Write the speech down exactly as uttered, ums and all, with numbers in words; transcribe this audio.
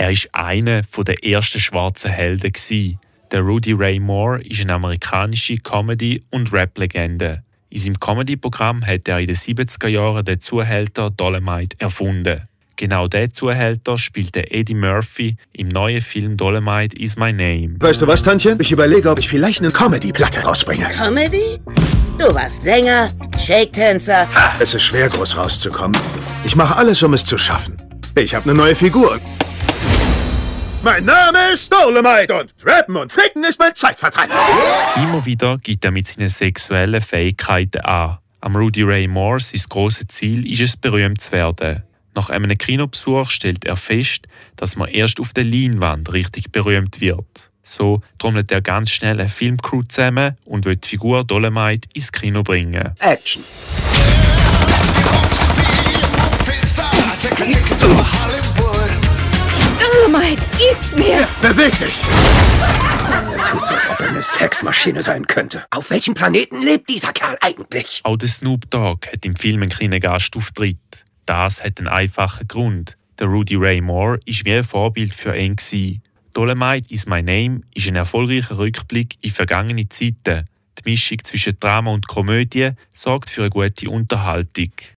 Er war einer der ersten schwarzen Helden. Der Rudy Ray Moore ist eine amerikanische Comedy- und Rap-Legende. In seinem Comedy-Programm hat er in den siebziger Jahren den Zuhälter Dolemite erfunden. Genau diesen Zuhälter spielte Eddie Murphy im neuen Film Dolemite is my name. Weißt du was, Tantchen? Ich überlege, ob ich vielleicht eine Comedy-Platte rausbringe. Comedy? Du warst Sänger, Shake-Tänzer. Ha, es ist schwer, groß rauszukommen. Ich mache alles, um es zu schaffen. Ich habe eine neue Figur. Mein Name ist Dolemite und Rappen und Ficken ist mein Zeitvertreib. Immer wieder gibt er mit seinen sexuellen Fähigkeiten an. Am Rudy Ray Moore sein grosses Ziel ist es, berühmt zu werden. Nach einem Kinobesuch stellt er fest, dass man erst auf der Leinwand richtig berühmt wird. So trommelt er ganz schnell eine Filmcrew zusammen und will die Figur Dolemite ins Kino bringen. Action. Dolemite, gib's mir! Ja, beweg dich! Er tut so, als ob er eine Sexmaschine sein könnte. Auf welchem Planeten lebt dieser Kerl eigentlich? Auch der Snoop Dogg hat im Film einen kleinen Gastauftritt. Das hat einen einfachen Grund. Der Rudy Ray Moore war wie ein Vorbild für ihn. Dolemite is my name ist ein erfolgreicher Rückblick in vergangene Zeiten. Die Mischung zwischen Drama und Komödie sorgt für eine gute Unterhaltung.